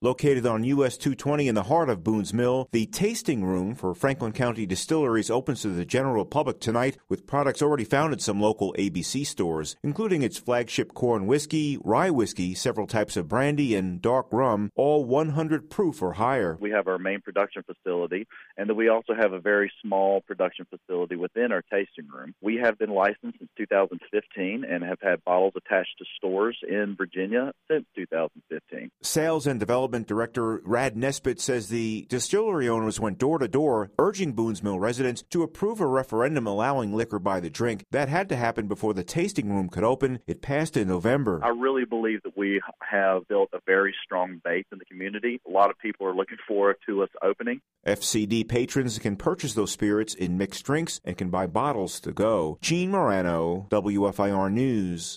Located on US 220 in the heart of Boone's Mill, the tasting room for Franklin County Distilleries opens to the general public tonight with products already found at some local ABC stores, including its flagship corn whiskey, rye whiskey, several types of brandy, and dark rum, all 100 proof or higher. We have our main production facility, and then we also have a very small production facility within our tasting room. We have been licensed since 2015 and have had bottles attached to stores in Virginia since 2015. Sales and Development Director Rad Nesbitt says the distillery owners went door to door urging Boone's Mill residents to approve a referendum allowing liquor by the drink. That had to happen before the tasting room could open. It passed in November. I really believe that we have built a very strong base in the community. A lot of people are looking forward to us opening. FCD patrons can purchase those spirits in mixed drinks and can buy bottles to go. Gene Morano, WFIR News.